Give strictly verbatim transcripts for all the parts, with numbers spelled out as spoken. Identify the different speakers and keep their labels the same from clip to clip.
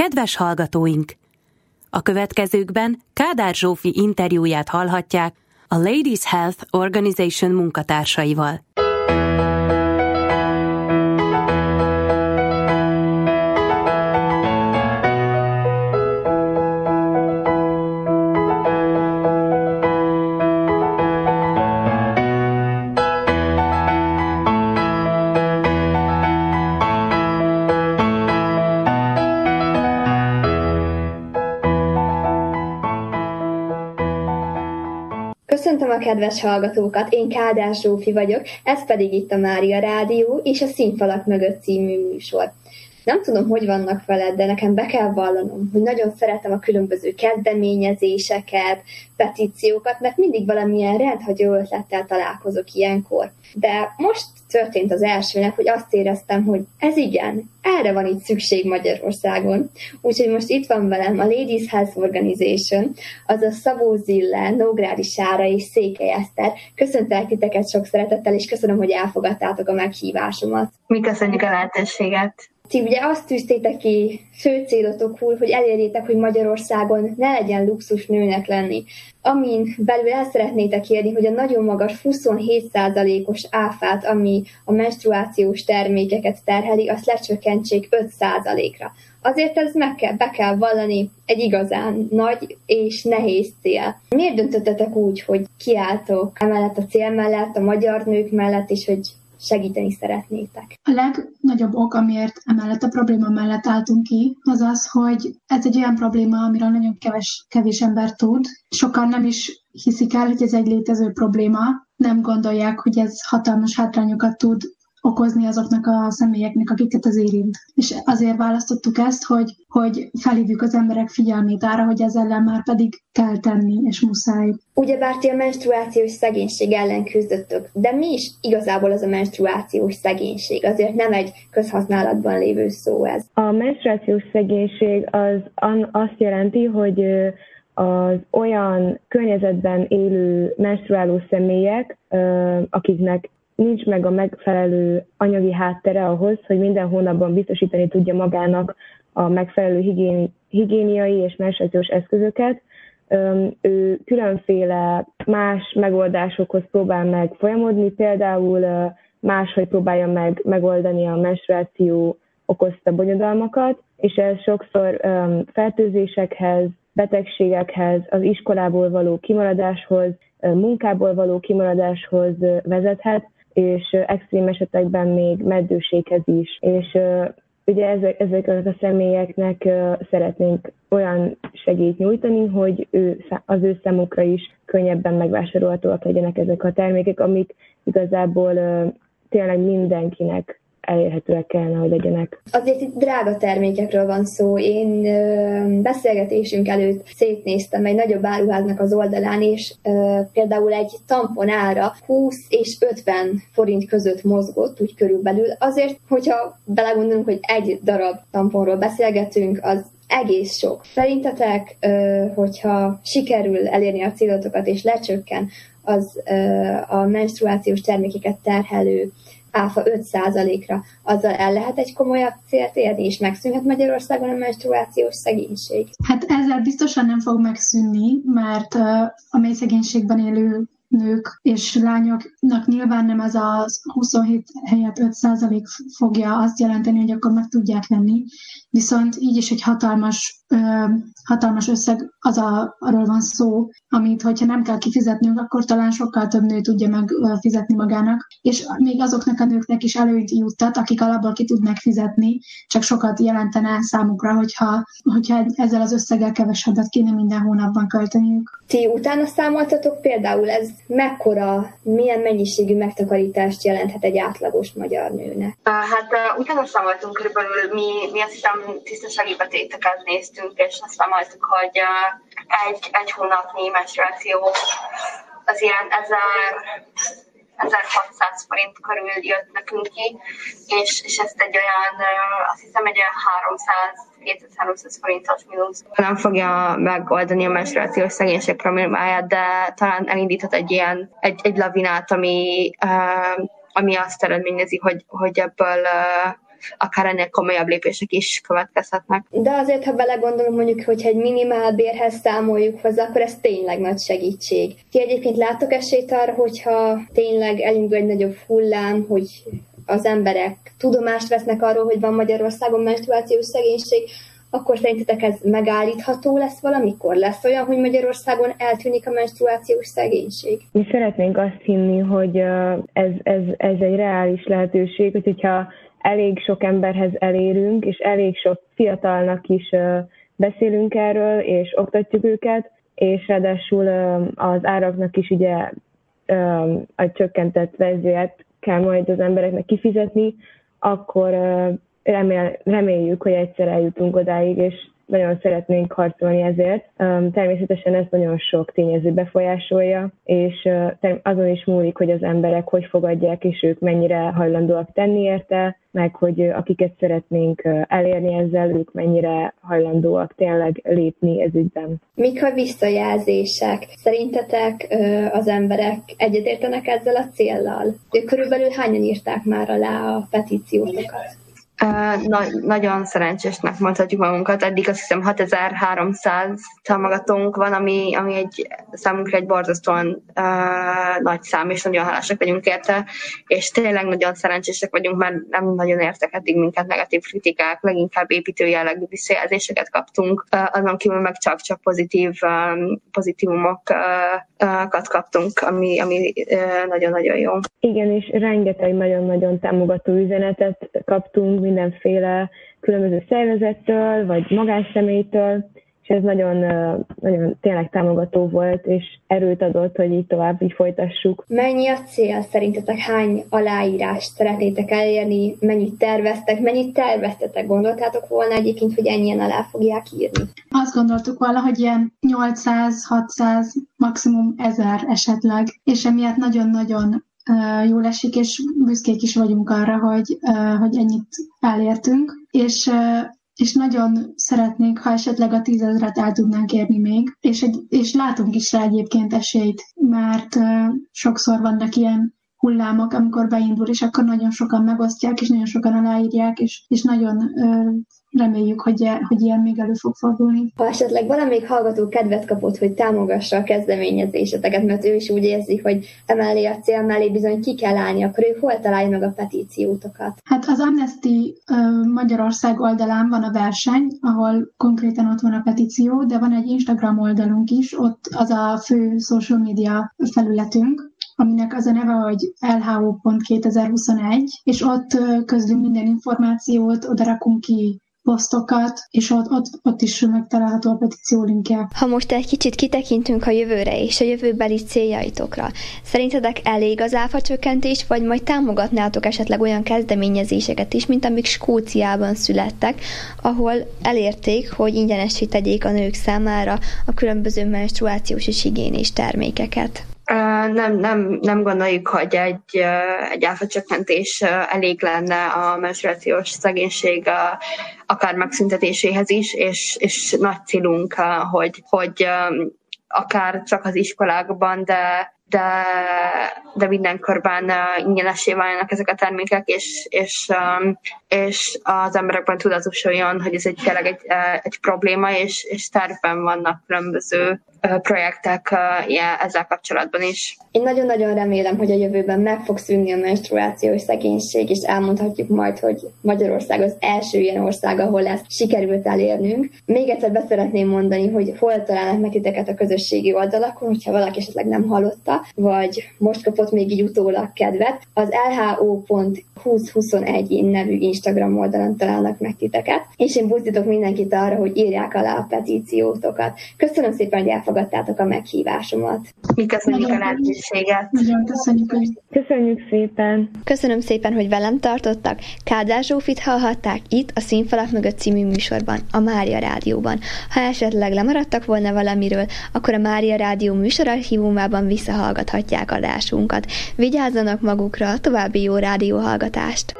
Speaker 1: Kedves hallgatóink! A következőkben Kádár Zsófi interjúját hallhatják a Ladies Health Organization munkatársaival.
Speaker 2: Köszöntöm a kedves hallgatókat, én Kádár Zsófi vagyok, ez pedig itt a Mária Rádió és a Színfalak mögött című műsor. Nem tudom, hogy vannak veled, de nekem be kell vallanom, hogy nagyon szeretem a különböző kezdeményezéseket, petíciókat, mert mindig valamilyen rendhagyó ötlettel találkozok ilyenkor. De most történt az elsőnek, hogy azt éreztem, hogy ez igen, erre van itt szükség Magyarországon. Úgyhogy most itt van velem a Ladies Health Organization, azaz Szabó Zille, Nógrádi Sára és Székely Eszter. Köszöntelek titeket sok szeretettel, és köszönöm, hogy elfogadtátok a meghívásomat.
Speaker 3: Mi köszönjük a lehetőséget.
Speaker 2: Ti ugye azt tűztétek ki fő célotokul, hogy elérjétek, hogy Magyarországon ne legyen luxus nőnek lenni. Amin belül el szeretnétek érni, hogy a nagyon magas huszonhét százalékos áfát, ami a menstruációs termékeket terheli, azt lecsökkentsék öt százalékra. Azért ez meg kell, be kell vallani egy igazán nagy és nehéz cél. Miért döntöttetek úgy, hogy kiálltok emellett a cél mellett, a magyar nők mellett, és hogy segíteni szeretnétek?
Speaker 4: A legnagyobb ok, amiért emellett a probléma mellett álltunk ki, az az, hogy ez egy olyan probléma, amiről nagyon keves, kevés ember tud. Sokan nem is hiszik el, hogy ez egy létező probléma, nem gondolják, hogy ez hatalmas hátrányokat tud okozni azoknak a személyeknek, akiket ez érint. És azért választottuk ezt, hogy, hogy felhívjuk az emberek figyelmét arra, hogy ezzel ellen már pedig kell tenni, és muszáj.
Speaker 2: Ugyebár ti a menstruációs szegénység ellen küzdöttök, de mi is igazából az a menstruációs szegénység? Azért nem egy közhasználatban lévő szó ez.
Speaker 3: A menstruációs szegénység az azt jelenti, hogy az olyan környezetben élő menstruáló személyek, akiknek nincs meg a megfelelő anyagi háttere ahhoz, hogy minden hónapban biztosítani tudja magának a megfelelő higiéni, higiéniai és menstruációs eszközöket. Ő különféle más megoldásokhoz próbál meg folyamodni, például máshogy próbálja meg megoldani a menstruáció okozta bonyodalmakat, és ez sokszor fertőzésekhez, betegségekhez, az iskolából való kimaradáshoz, munkából való kimaradáshoz vezethet, és extrém esetekben még meddőséghez is. És ugye ezek, ezeknek a személyeknek szeretnénk olyan segélyt nyújtani, hogy ő, az ő számukra is könnyebben megvásárolhatóak legyenek ezek a termékek, amik igazából tényleg mindenkinek elérhetőek kellene, hogy legyenek.
Speaker 2: Azért itt drága termékekről van szó. Én ö, beszélgetésünk előtt szétnéztem egy nagyobb áruháznak az oldalán, és ö, például egy tampon ára húsz és ötven forint között mozgott, úgy körülbelül. Azért, hogyha belegondolunk, hogy egy darab tamponról beszélgetünk, az egész sok. Szerintetek, ö, hogyha sikerül elérni a célotokat és lecsökken az ö, a menstruációs termékeket terhelő áfa öt százalékra, azzal el lehet egy komolyabb célt érni, és megszűnhet Magyarországon a menstruációs szegénység?
Speaker 4: Hát ezzel biztosan nem fog megszűnni, mert a mély szegénységben élő nők és lányoknak nyilván nem ez a huszonhét helyett öt százalék fogja azt jelenteni, hogy akkor meg tudják venni, viszont így is egy hatalmas, ö, hatalmas összeg az a, arról van szó, amit, hogyha nem kell kifizetnünk, akkor talán sokkal több nő tudja megfizetni magának, és még azoknak a nőknek is előnyt juttat, akik alapból ki tudnak fizetni, csak sokat jelentene számukra, hogyha, hogyha ezzel az összeggel kevesebbet kéne minden hónapban költeniük.
Speaker 2: Ti utána számoltatok például, ez mekkora, milyen mennyiségű megtakarítást jelenthet egy átlagos magyar nőnek?
Speaker 3: Hát uh, utána számoltunk körülbelül, mi, mi azt hiszem tisztasági betéteket néztünk, és azt számoltuk, hogy uh, egy, egy hónapnyi menstruáció az ilyen ezerhatszáz forint körül jött nekünk ki, és, és ezt egy olyan, uh, azt hiszem egy olyan háromszáz kétszáz-háromszáz forintos mínusz nem fogja megoldani a menstruációs szegénység problémáját, de talán elindíthat egy ilyen, egy, egy lavinát, ami, uh, ami azt eredményezi, hogy, hogy ebből uh,
Speaker 5: akár ennél komolyabb lépések is következhetnek.
Speaker 2: De azért, ha belegondolom, mondjuk, hogyha egy minimálbérhez számoljuk hozzá, akkor ez tényleg nagy segítség. Ti egyébként látok esélyt arra, hogyha tényleg elindul egy nagyobb hullám, hogy az emberek tudomást vesznek arról, hogy van Magyarországon menstruációs szegénység, akkor szerintetek ez megállítható lesz valamikor? Lesz olyan, hogy Magyarországon eltűnik a menstruációs szegénység?
Speaker 3: Mi szeretnénk azt hinni, hogy ez, ez, ez egy reális lehetőség, hogy hogyha elég sok emberhez elérünk, és elég sok fiatalnak is beszélünk erről, és oktatjuk őket, és ráadásul az áraknak is ugye a csökkentett verzióját kell majd az embereknek kifizetni, akkor remél, reméljük, hogy egyszer eljutunk odáig, és nagyon szeretnénk harcolni ezért. Természetesen ez nagyon sok tényező befolyásolja, és azon is múlik, hogy az emberek hogy fogadják, és ők mennyire hajlandóak tenni érte, meg hogy akiket szeretnénk elérni ezzel, ők mennyire hajlandóak tényleg lépni ez ügyben.
Speaker 2: Mik a visszajelzések? Szerintetek az emberek egyetértenek ezzel a céllal? Ők körülbelül hányan írták már alá a petíciótokat?
Speaker 5: Uh, na- nagyon szerencsésnek mondhatjuk magunkat. Eddig azt hiszem hatezer-háromszáz támogatónk van, ami, ami egy számunkra egy borzasztóan uh, nagy szám, és nagyon hálásak vagyunk érte, és tényleg nagyon szerencsések vagyunk, mert nem nagyon értek eddig minket negatív kritikák, leginkább építő jellegű visszajelzéseket kaptunk, uh, azon kívül meg csak-csak pozitív um, pozitívumokat kaptunk, ami, ami uh, nagyon-nagyon jó.
Speaker 3: Igen, és rengeteg nagyon-nagyon támogató üzenetet kaptunk mindenféle különböző szervezettől, vagy magánszemélytől, és ez nagyon, nagyon tényleg támogató volt, és erőt adott, hogy így tovább így folytassuk.
Speaker 2: Mennyi a cél szerintetek? Hány aláírást szeretnétek elérni? Mennyit terveztek? Mennyit terveztetek? Gondoltátok volna egyébként, hogy ennyien alá fogják írni?
Speaker 4: Azt gondoltuk valahogy ilyen nyolcszáz-hatszáz, maximum ezer esetleg, és emiatt nagyon-nagyon Uh, jól esik, és büszkék is vagyunk arra, hogy, uh, hogy ennyit elértünk, és, uh, és nagyon szeretnénk, ha esetleg a tízezret el tudnánk érni még, és, egy, és látunk is rá egyébként esélyt, mert uh, sokszor vannak ilyen hullámok, amikor beindul, és akkor nagyon sokan megosztják, és nagyon sokan aláírják, és, és nagyon uh, reméljük, hogy, hogy ilyen még elő fog fordulni.
Speaker 2: Ha esetleg valamelyik hallgató kedvet kapott, hogy támogassa a kezdeményezéseteket, mert ő is úgy érzi, hogy emellé a cél mellé bizony ki kell állni, akkor ő hol találja meg a petíciótokat?
Speaker 4: Hát az Amnesty uh, Magyarország oldalán van a verseny, ahol konkrétan ott van a petíció, de van egy Instagram oldalunk is, ott az a fő social media felületünk, aminek az a neve, hogy el há o pont kétezer-huszonegy, és ott közlünk minden információt, oda rakunk ki posztokat, és ott, ott, ott is megtalálható a petíció linkje.
Speaker 6: Ha most egy kicsit kitekintünk a jövőre és a jövőbeli céljaitokra, szerintetek elég az áfacsökkentés, vagy majd támogatnátok esetleg olyan kezdeményezéseket is, mint amik Skóciában születtek, ahol elérték, hogy ingyenessé tegyék a nők számára a különböző menstruációs és higiénés termékeket?
Speaker 5: Uh, nem, nem, nem gondoljuk, hogy egy, uh, egy áfacsökkentés uh, elég lenne a menstruációs szegénység uh, akár megszüntetéséhez is, és, és nagy célunk, uh, hogy, hogy um, akár csak az iskolákban, de de, de mindenkorban uh, ingyenessé váljanak ezek a termékek, és, és, um, és az emberekben tudatosuljon, hogy ez egy, tényleg egy, uh, egy probléma, és, és tervben vannak különböző uh, projektek uh, yeah, ezzel kapcsolatban is.
Speaker 2: Én nagyon-nagyon remélem, hogy a jövőben meg fog szűnni a menstruációs szegénység, és elmondhatjuk majd, hogy Magyarország az első ilyen ország, ahol ezt sikerült elérnünk. Még egyszer be szeretném mondani, hogy hol találnak meg titeket a közösségi oldalakon, hogyha valaki esetleg nem hallotta, vagy most kapott még így utólag kedvet. Az el há o pont húsz-huszonegy nevű Instagram oldalon találnak meg titeket, és én buzdítok mindenkit arra, hogy írják alá a petíciótokat. Köszönöm szépen, hogy elfogadtátok a meghívásomat.
Speaker 5: Mi köszönjük a lehetőséget.
Speaker 4: Nagyon köszönjük.
Speaker 3: Köszönjük szépen.
Speaker 6: Köszönöm szépen, hogy velem tartottak. Kádár Zsófit hallhatták itt a Színfalak mögött című műsorban, a Mária Rádióban. Ha esetleg lemaradtak volna valamiről, akkor a Mária Rádió műsorarchívumában visszahallgathatják adásunkat. Vigyázzanak magukra, további jó rádióhallgatást!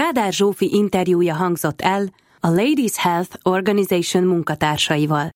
Speaker 1: Kádár Zsófi interjúja hangzott el a Ladies Health Organization munkatársaival.